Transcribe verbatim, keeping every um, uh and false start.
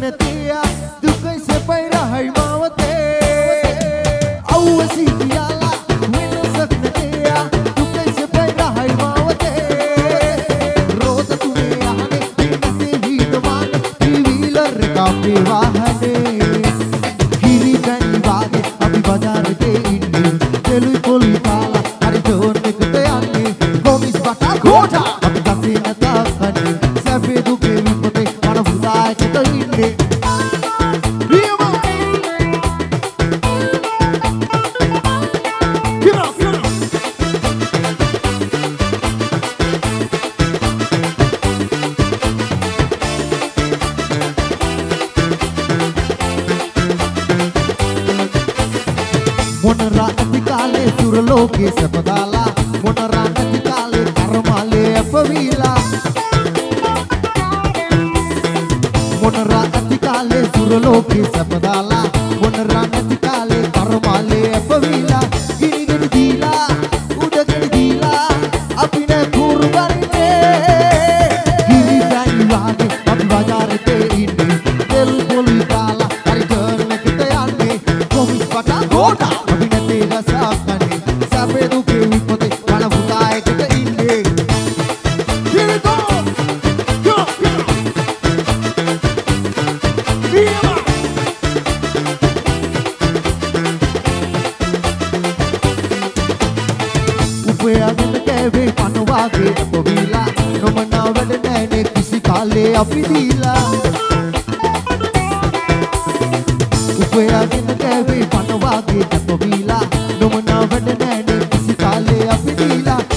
නැතියා දුකයි සැපයි රහයි මාවතේ අවුවසි කියලා වෙනසක් නැතියා දුකයි සැපයි රහයි මාවතේ රෝද තුනේ යහනේ දිනසේ වීදවාන ටීවීලර් එක අපේ වාහනේ කිරි පැණි වාගේ අපි බજાරේ ඉන්නේ දෙලුයි පොලි කාලා හරි ඩෝන් එකට යන්නේ කොමිස් බටා ගෝඨා අපි ගත්තේ නැතකනේ සැපේ දුකේ විපතේ මන පුදායකට ඉන්නේ මොනරා ඇති කාලේ සුර ලෝකේ සපදාලා මොනරා ඇති කාලේ කර්මාලේ අපවිලා මොනරා ඇති කාලේ සුර ලෝකේ සපදාලා මොනරා ඇති කාලේ කර්මාලේ අපවිලා ගිනිගෙන දීලා උඩගෙන දීලා අපි නේ කුරුබරිනේ ගිනි ගනි වාගේ අපි බજાරේ ඉන්නේ දෙල් පොලි කාලා හරි ටර්න් එකට යන්නේ කොමිස් බටා Gota Sakane, sabe do que o poder para voltar é que te inde. Here we go, go, go. Viva! Upe agin ke ve panwa ke povila, no mana wed ne kisi kale api dila. Upe agin ke ve panwa ke povila. No mana wed ne kisi kale api dila